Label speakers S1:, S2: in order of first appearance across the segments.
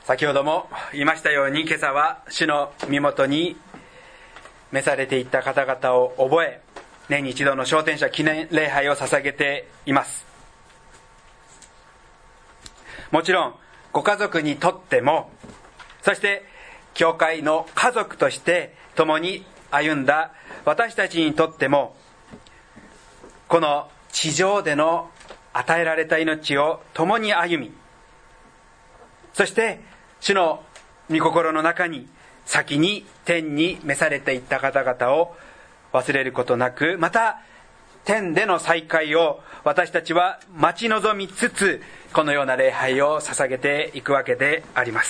S1: 先ほども言いましたように、今朝は主の身元に召されていった方々を覚え、年に一度の昇天者記念礼拝を捧げています。もちろんご家族にとっても、そして教会の家族として共に歩んだ私たちにとっても、この地上での与えられた命を共に歩み、そして主の御心の中に先に天に召されていった方々を忘れることなく、また天での再会を私たちは待ち望みつつ、このような礼拝を捧げていくわけであります。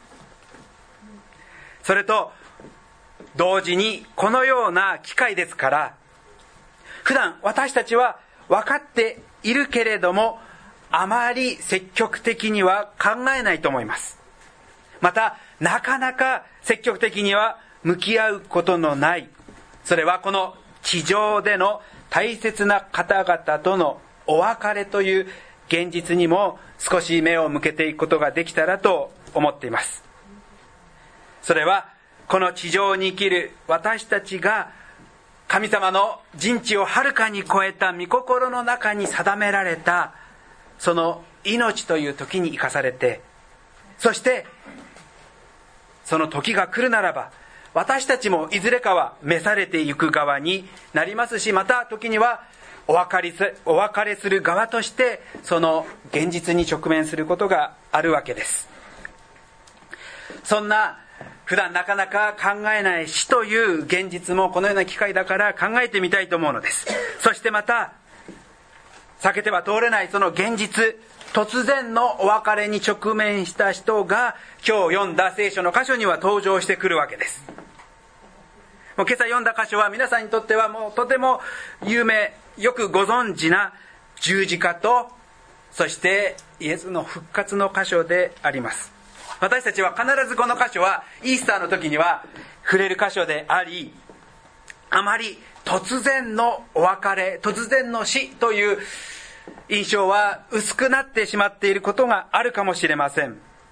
S1: それと同時に、このような機会ですから、普段私たちは分かっているけれども、あまり積極的には考えないと思います。またなかなか積極的には向き合うことのない、それはこの地上での大切な方々とのお別れという現実にも少し目を向けていくことができたらと思っています。それはこの地上に生きる私たちが神様の人知をはるかに超えた御心の中に定められたその命という時に生かされて、そしてその時が来るならば私たちもいずれかは召されていく側になりますし、また時にはお別れする側としてその現実に直面することがあるわけです。そんな普段なかなか考えない死という現実もこのような機会だから考えてみたいと思うのです。そしてまた避けては通れないその現実、突然のお別れに直面した人が今日読んだ聖書の箇所には登場してくるわけです。もう今朝読んだ箇所は皆さんにとってはもうとても有名、よくご存知な十字架と、そしてイエスの復活の箇所であります。私たちは必ずこの箇所はイースターの時には触れる箇所であり、あまり突然のお別れ、突然の死という印象は薄くなってしまっていることがあるかもしれません。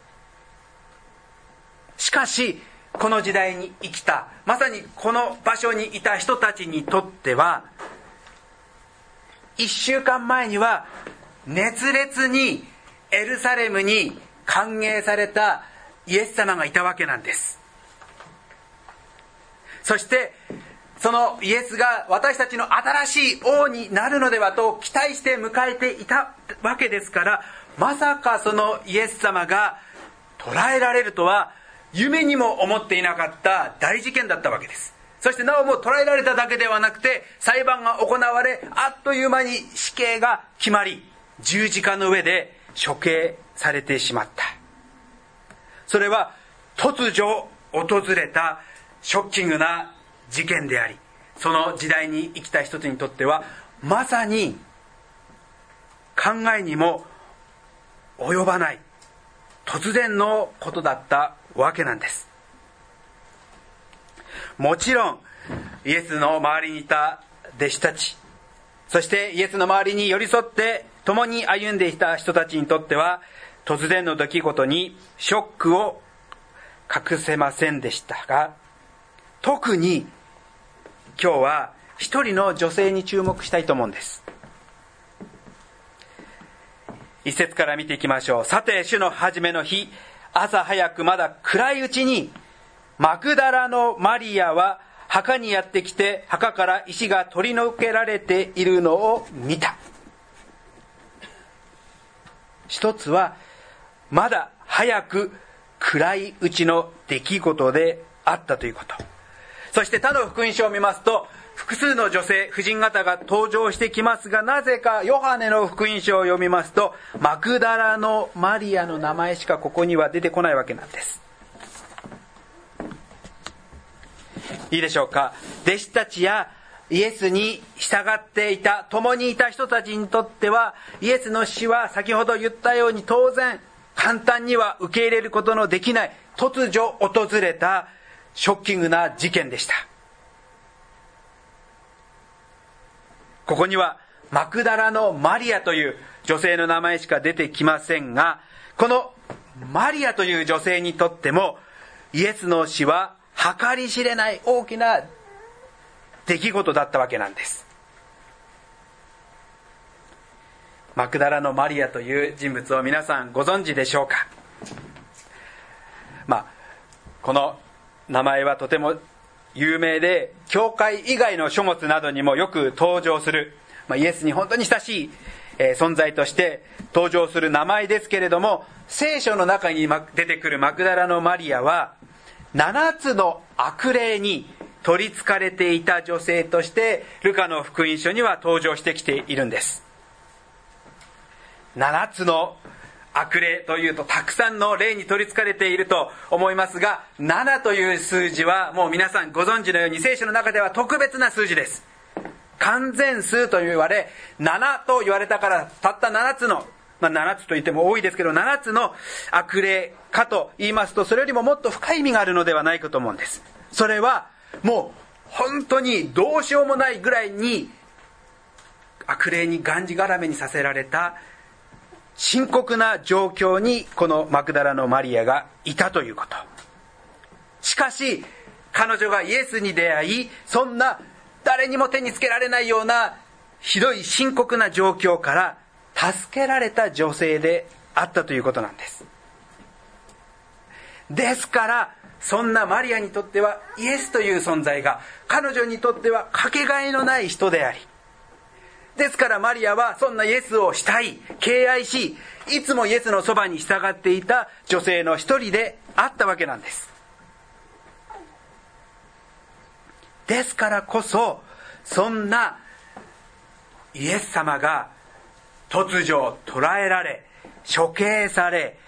S1: しかしこの時代に生きた、まさにこの場所にいた人たちにとっては、1週間前には熱烈にエルサレムに歓迎されたイエス様がいたわけなんです。そしてそのイエスが私たちの新しい王になるのではと期待して迎えていたわけですから、まさかそのイエス様が捕らえられるとは夢にも思っていなかった大事件だったわけです。そしてなおも捕らえられただけではなくて、裁判が行われ、あっという間に死刑が決まり、十字架の上で処刑されてしまった。それは突如訪れたショッキングな事件であり、その時代に生きた人たちにとってはまさに考えにも及ばない突然のことだったわけなんです。もちろんイエスの周りにいた弟子たち、そしてイエスの周りに寄り添って共に歩んでいた人たちにとっては、突然の出来事にショックを隠せませんでしたが、特に今日は一人の女性に注目したいと思うんです。一節から見ていきましょう。さて主の初めの日、朝早くまだ暗いうちにマグダラのマリアは墓にやってきて、墓から石が取り除けられているのを見た。一つはまだ早く暗いうちの出来事であったということ。そして他の福音書を見ますと、複数の女性、婦人方が登場してきますが、なぜかヨハネの福音書を読みますと、マグダラのマリアの名前しかここには出てこないわけなんです。いいでしょうか。弟子たちやイエスに従っていた、共にいた人たちにとっては、イエスの死は先ほど言ったように当然簡単には受け入れることのできない、突如訪れたショッキングな事件でした。ここにはマグダラのマリアという女性の名前しか出てきませんが、このマリアという女性にとってもイエスの死は計り知れない大きな出来事だったわけなんです。マクダラのマリアという人物を皆さんご存知でしょうか。この名前はとても有名で、教会以外の書物などにもよく登場する、イエスに本当に親しい存在として登場する名前ですけれども、聖書の中に出てくるマクダラのマリアは7つの悪霊に取り憑かれていた女性としてルカの福音書には登場してきているんです。7つの悪霊というとたくさんの霊に取り憑かれていると思いますが、7という数字はもう皆さんご存知のように聖書の中では特別な数字です。完全数と言われ、7と言われたからたった7つの、7つと言っても多いですけど7つの悪霊かと言いますと、それよりももっと深い意味があるのではないかと思うんです。それはもう本当にどうしようもないぐらいに悪霊にがんじがらめにさせられた深刻な状況にこのマクダラのマリアがいたということ。しかし彼女がイエスに出会い、そんな誰にも手につけられないようなひどい深刻な状況から助けられた女性であったということなんです。ですからそんなマリアにとってはイエスという存在が彼女にとってはかけがえのない人であり、ですからマリアはそんなイエスを慕い敬愛し、いつもイエスのそばに従っていた女性の一人であったわけなんです。ですからこそそんなイエス様が突如捕らえられ処刑され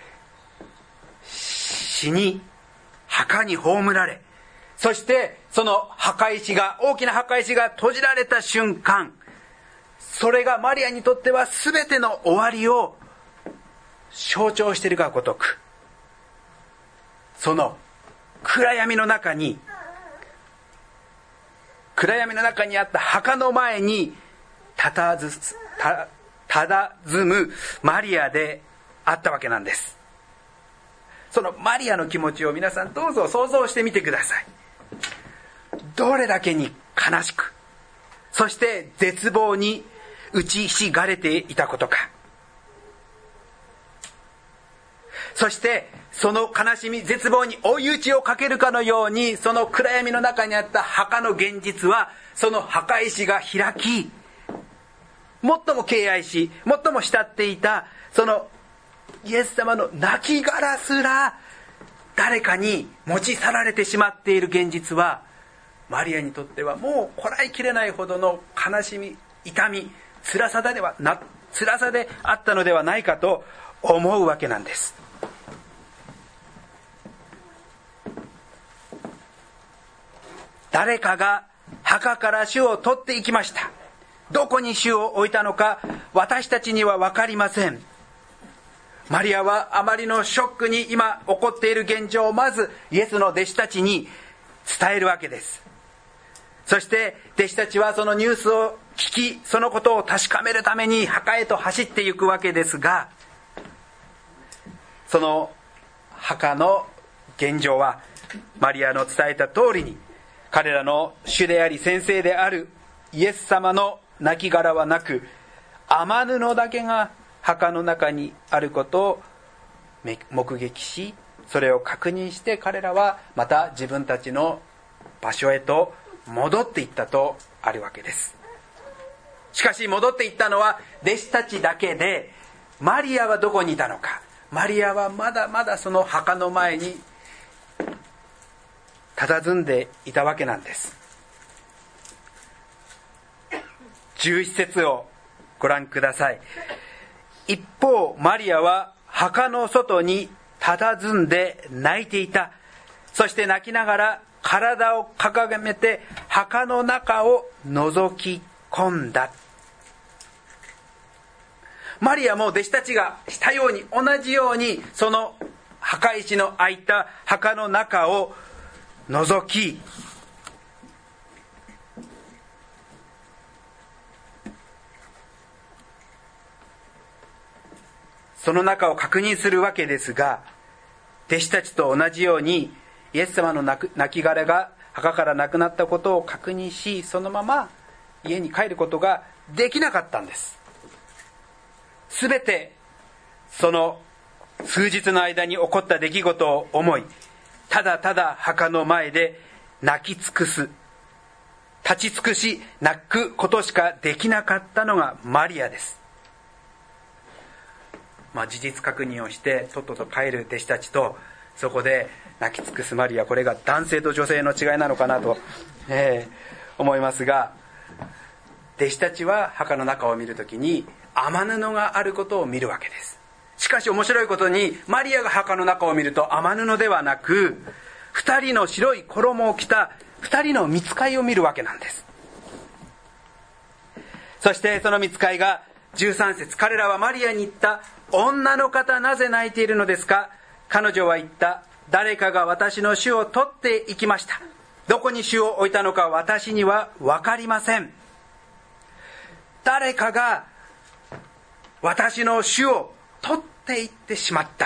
S1: 死に墓に葬られ、そしてその大きな墓石が閉じられた瞬間、それがマリアにとっては全ての終わりを象徴しているがごとく、その暗闇の中にあった墓の前に佇むマリアであったわけなんです。そのマリアの気持ちを皆さんどうぞ想像してみてください。どれだけに悲しく、そして絶望に打ちひしがれていたことか。そしてその悲しみ絶望に追い打ちをかけるかのように、その暗闇の中にあった墓の現実は、その墓石が開き、最も敬愛し最も慕っていたそのイエス様の亡骸すら誰かに持ち去られてしまっている現実は、マリアにとってはもうこらえきれないほどの悲しみ、痛み、辛さであったのではないかと思うわけなんです。誰かが墓から主を取っていきました。どこに主を置いたのか私たちには分かりません。マリアはあまりのショックに今起こっている現状をまずイエスの弟子たちに伝えるわけです。そして弟子たちはそのニュースを聞き、そのことを確かめるために墓へと走っていくわけですが、その墓の現状はマリアの伝えた通りに、彼らの主であり先生であるイエス様の亡骸はなく、雨布だけが墓の中にあることを目撃し、それを確認して彼らはまた自分たちの場所へと戻っていったとあるわけです。しかし戻っていったのは弟子たちだけで、マリアはどこにいたのか。マリアはまだまだその墓の前に佇んでいたわけなんです。11節をご覧ください。一方マリアは墓の外に佇んで泣いていた。そして泣きながら体を掲げて墓の中を覗き込んだ。マリアも弟子たちがしたように、同じようにその墓石の開いた墓の中を覗き、その中を確認するわけですが、 弟子たちと同じようにイエス様の亡骸が墓からなくなったことを確認し、そのまま家に帰ることができなかったんです。すべてその数日の間に起こった出来事を思い、ただただ墓の前で泣き尽くす、立ち尽くし泣くことしかできなかったのがマリアです。事実確認をしてとっとと帰る弟子たちと、そこで泣き尽くすマリア、これが男性と女性の違いなのかなと、思いますが、弟子たちは墓の中を見るときに雨布があることを見るわけです。しかし面白いことに、マリアが墓の中を見ると雨布ではなく、二人の白い衣を着た二人の御使いを見るわけなんです。そしてその御使いが13節、彼らはマリアに言った。女の方、なぜ泣いているのですか。彼女は言った。誰かが私の主を取って行きました。どこに主を置いたのか私には分かりません。誰かが私の主を取って行ってしまった。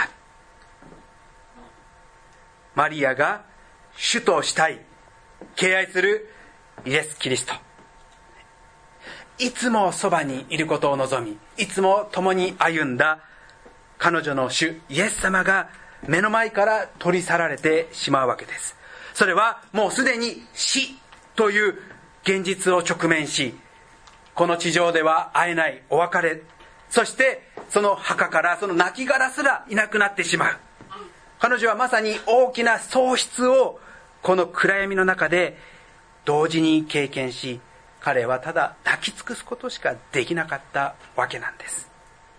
S1: マリアが主としたい、敬愛するイエス・キリスト、いつもそばにいることを望み、いつも共に歩んだ彼女の主イエス様が目の前から取り去られてしまうわけです。それはもうすでに死という現実を直面し、この地上では会えないお別れ、そしてその墓からその亡骸すらいなくなってしまう。彼女はまさに大きな喪失をこの暗闇の中で同時に経験し、彼はただ泣き尽くすことしかできなかったわけなんです。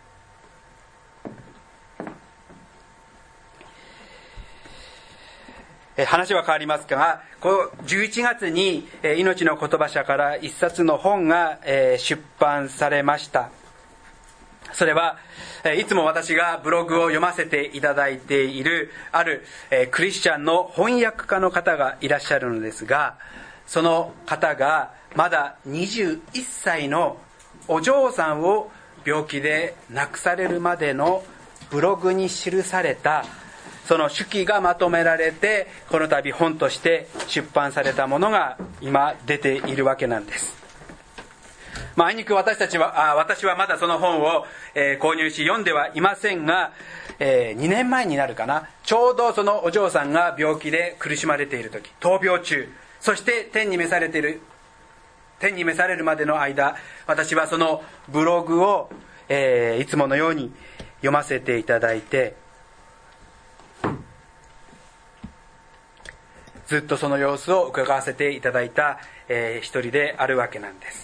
S1: 話は変わりますが、11月に命の言葉社から一冊の本が出版されました。それはいつも私がブログを読ませていただいているあるクリスチャンの翻訳家の方がいらっしゃるのですが、その方がまだ21歳のお嬢さんを病気で亡くされるまでのブログに記されたその手記がまとめられて、この度本として出版されたものが今出ているわけなんです。あいにく私はまだその本を購入し読んではいませんが、2年前になるかな、ちょうどそのお嬢さんが病気で苦しまれている時、闘病中、そして天に召されるまでの間、私はそのブログを、いつものように読ませていただいて、ずっとその様子を伺わせていただいた、一人であるわけなんです。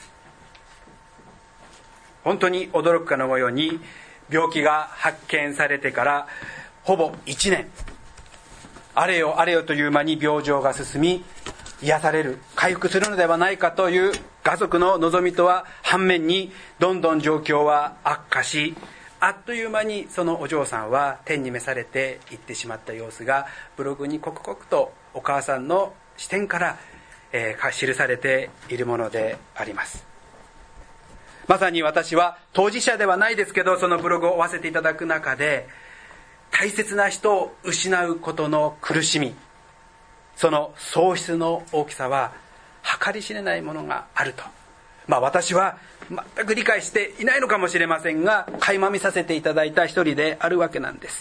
S1: 本当に驚くかのように、病気が発見されてからほぼ1年、あれよあれよという間に病状が進み、癒される、回復するのではないかという家族の望みとは反面に、どんどん状況は悪化し、あっという間にそのお嬢さんは天に召されていってしまった様子がブログに刻々とお母さんの視点から、記されているものであります。まさに私は当事者ではないですけど、そのブログを追わせていただく中で、大切な人を失うことの苦しみ、その喪失の大きさは計り知れないものがあると、私は全く理解していないのかもしれませんが、垣間見させていただいた一人であるわけなんです。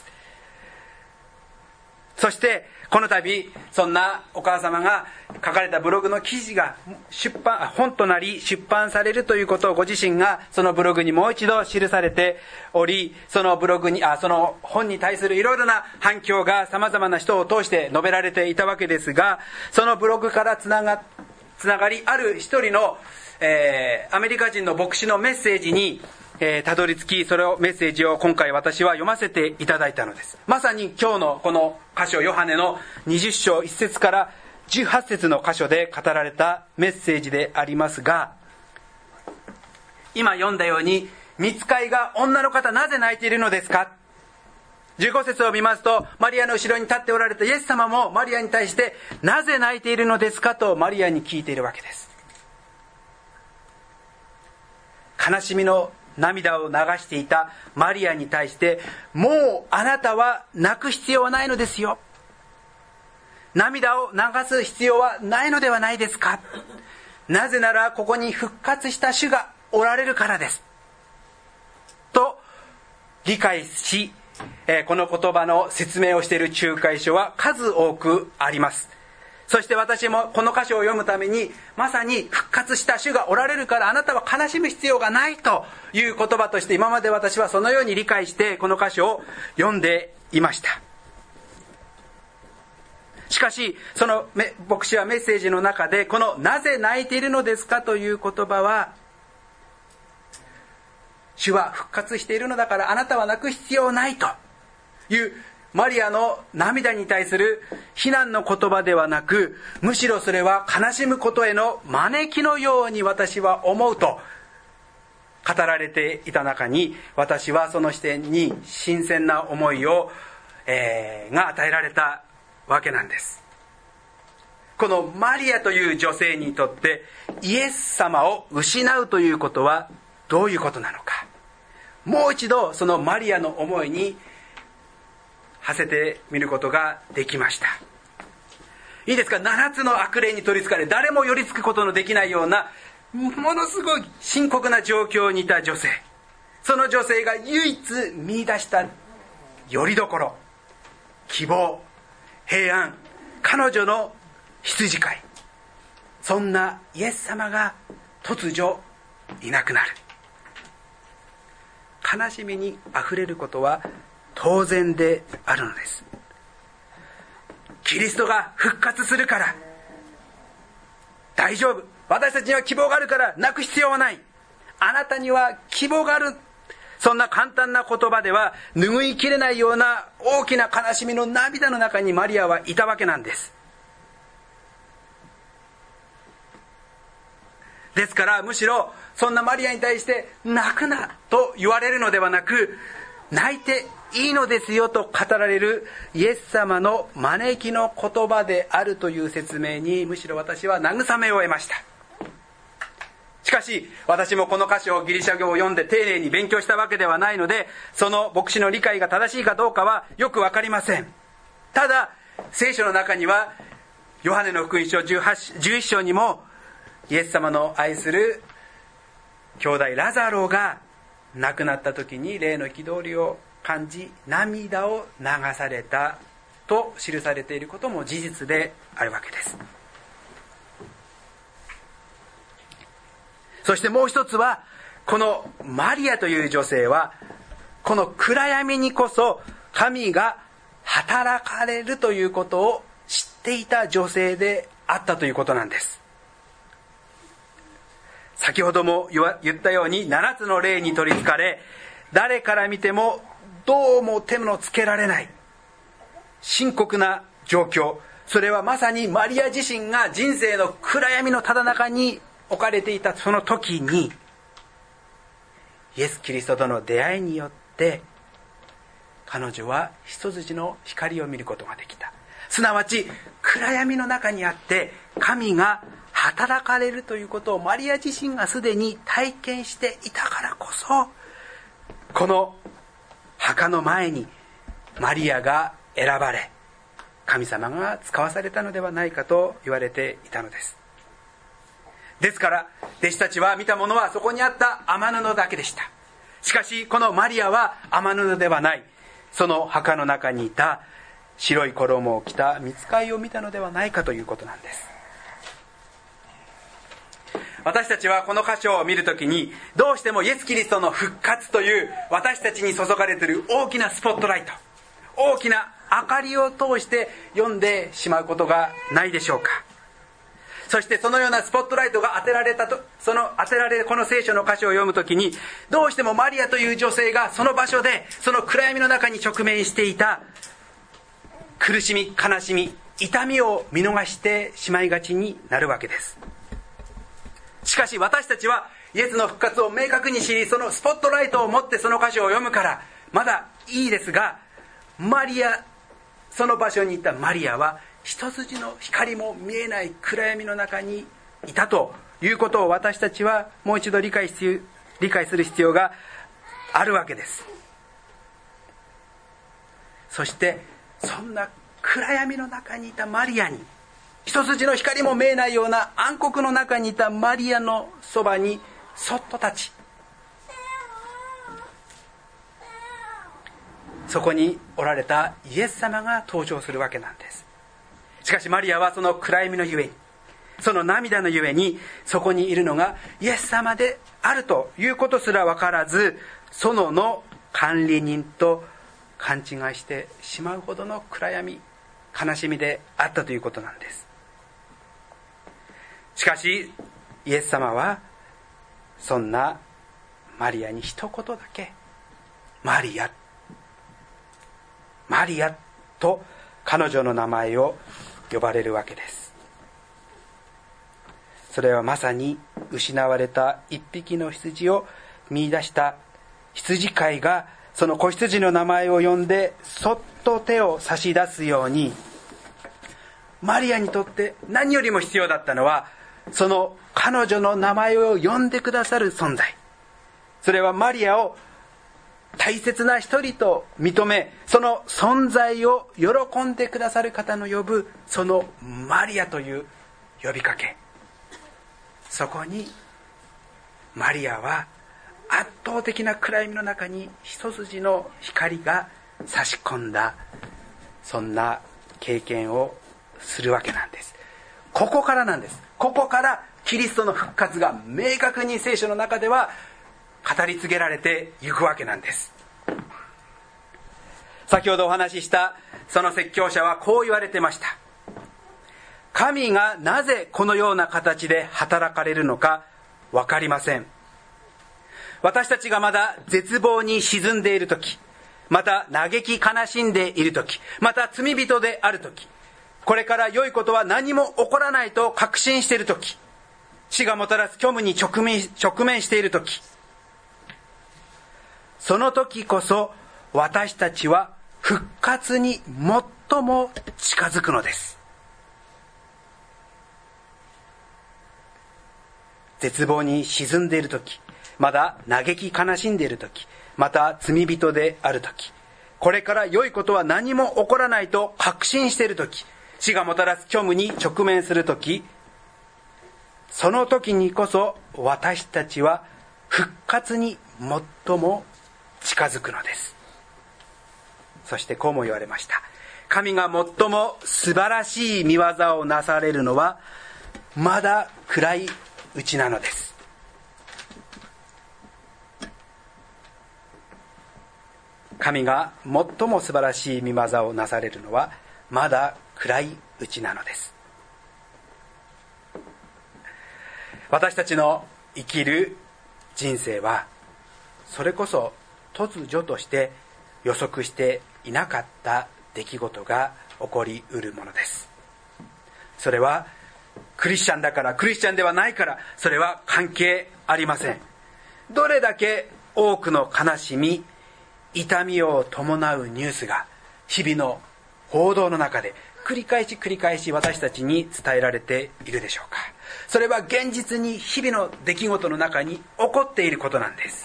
S1: そしてこの度、そんなお母様が書かれたブログの記事が本となり出版されるということをご自身がそのブログにもう一度記されており、その本に対するいろいろな反響が様々な人を通して述べられていたわけですが、そのブログからつながり、ある一人の、アメリカ人の牧師のメッセージにたどり着き、それをメッセージを今回私は読ませていただいたのです。まさに今日のこの箇所、ヨハネの20章1節から18節の箇所で語られたメッセージでありますが、今読んだように、御使いが女の方なぜ泣いているのですか。15節を見ますと、マリアの後ろに立っておられたイエス様もマリアに対して、なぜ泣いているのですかとマリアに聞いているわけです。悲しみの涙を流していたマリアに対して、もうあなたは泣く必要はないのですよ、涙を流す必要はないのではないですか。なぜならここに復活した主がおられるからですと理解し、この言葉の説明をしている仲介書は数多くあります。そして私もこの箇所を読むために、まさに復活した主がおられるからあなたは悲しむ必要がないという言葉として、今まで私はそのように理解してこの箇所を読んでいました。しかしその牧師はメッセージの中で、このなぜ泣いているのですかという言葉は、主は復活しているのだからあなたは泣く必要ないというマリアの涙に対する非難の言葉ではなく、むしろそれは悲しむことへの招きのように私は思うと語られていた中に、私はその視点に新鮮な思いを、が与えられたわけなんです。このマリアという女性にとってイエス様を失うということはどういうことなのか、もう一度そのマリアの思いに馳せてみることができました。いいですか。7つの悪霊に取りつかれ、誰も寄りつくことのできないようなものすごい深刻な状況にいた女性、その女性が唯一見出した拠り所、希望、平安、彼女の羊飼い、そんなイエス様が突如いなくなる。悲しみにあふれることは当然であるのです。キリストが復活するから大丈夫、私たちには希望があるから泣く必要はない、あなたには希望がある、そんな簡単な言葉では拭いきれないような大きな悲しみの涙の中にマリアはいたわけなんです。ですからむしろそんなマリアに対して泣くなと言われるのではなく、泣いていいのですよと語られるイエス様の招きの言葉であるという説明に、むしろ私は慰めを得ました。しかし私もこの箇所をギリシャ語を読んで丁寧に勉強したわけではないので、その牧師の理解が正しいかどうかはよくわかりません。ただ聖書の中にはヨハネの福音書11章にも、イエス様の愛する兄弟ラザロが亡くなった時に霊の憤りを感じ涙を流されたと記されていることも事実であるわけです。そしてもう一つは、このマリアという女性はこの暗闇にこそ神が働かれるということを知っていた女性であったということなんです。先ほども言ったように7つの霊に取りつかれ、誰から見てもどうも手のつけられない深刻な状況、それはまさにマリア自身が人生の暗闇のただ中に置かれていたその時に、イエス・キリストとの出会いによって彼女は一筋の光を見ることができた。すなわち暗闇の中にあって神が働かれるということをマリア自身がすでに体験していたからこそ、この墓の前にマリアが選ばれ神様が使わされたのではないかと言われていたのです。ですから弟子たちは見たものはそこにあった雨布だけでした。しかしこのマリアは雨布ではない、その墓の中にいた白い衣を着た御使いを見たのではないかということなんです。私たちはこの箇所を見るときに、どうしてもイエス・キリストの復活という私たちに注がれている大きなスポットライト、大きな明かりを通して読んでしまうことがないでしょうか。そしてそのようなスポットライトが当てられこの聖書の箇所を読むときに、どうしてもマリアという女性がその場所でその暗闇の中に直面していた苦しみ、悲しみ、痛みを見逃してしまいがちになるわけです。しかし私たちはイエスの復活を明確に知り、そのスポットライトを持ってその箇所を読むからまだいいですが、その場所にいたマリアは一筋の光も見えない暗闇の中にいたということを、私たちはもう一度理解する必要があるわけです。そしてそんな暗闇の中にいたマリアに、一筋の光も見えないような暗黒の中にいたマリアのそばにそっと立ち、そこにおられたイエス様が登場するわけなんです。しかしマリアはその暗闇のゆえに、その涙のゆえに、そこにいるのがイエス様であるということすら分からず、園の管理人と勘違いしてしまうほどの暗闇、悲しみであったということなんです。しかしイエス様はそんなマリアに一言だけ、マリア、マリアと彼女の名前を呼ばれるわけです。それはまさに失われた一匹の羊を見出した羊飼いが、その子羊の名前を呼んでそっと手を差し出すように、マリアにとって何よりも必要だったのは、その彼女の名前を呼んでくださる存在。それはマリアを大切な一人と認め、その存在を喜んでくださる方の呼ぶ、そのマリアという呼びかけ。そこにマリアは圧倒的な暗闇の中に一筋の光が差し込んだ、そんな経験をするわけなんです。ここからなんです。ここからキリストの復活が明確に聖書の中では語り継げられていくわけなんです。先ほどお話ししたその説教者はこう言われてました。神がなぜこのような形で働かれるのか分かりません。私たちがまだ絶望に沈んでいるとき、また嘆き悲しんでいるとき、また罪人であるとき、これから良いことは何も起こらないと確信しているとき、死がもたらす虚無に直面しているとき、その時こそ私たちは復活に最も近づくのです。絶望に沈んでいるとき、まだ嘆き悲しんでいるとき、また罪人であるとき、これから良いことは何も起こらないと確信しているとき、死がもたらす虚無に直面するとき、その時にこそ私たちは復活に最も近づくのです。そしてこうも言われました。神が最も素晴らしい御業をなされるのはまだ暗いうちなのです。神が最も素晴らしい御業をなされるのはまだ暗いうちなのです。私たちの生きる人生はそれこそ突如として予測していなかった出来事が起こりうるものです。それはクリスチャンだから、クリスチャンではないから、それは関係ありません。どれだけ多くの悲しみ、痛みを伴うニュースが日々の報道の中で繰り返し私たちに伝えられているでしょうか。それは現実に日々の出来事の中に起こっていることなんです。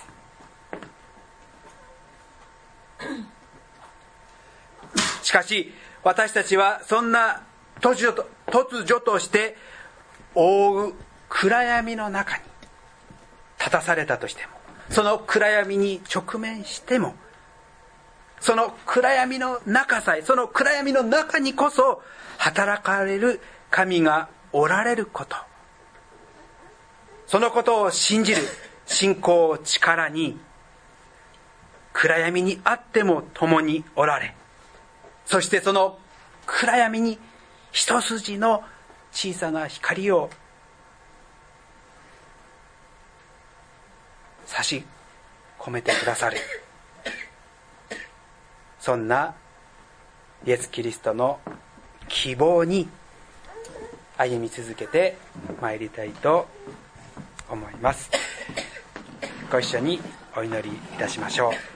S1: しかし私たちはそんな突如として覆う暗闇の中に立たされたとしても、その暗闇に直面しても、その暗闇の中さえ、その暗闇の中にこそ働かれる神がおられること、そのことを信じる信仰を力に、暗闇にあっても共におられ、そしてその暗闇に一筋の小さな光を差し込めてくださる、そんなイエス・キリストの希望に歩み続けてまいりたいと思います。ご一緒にお祈りいたしましょう。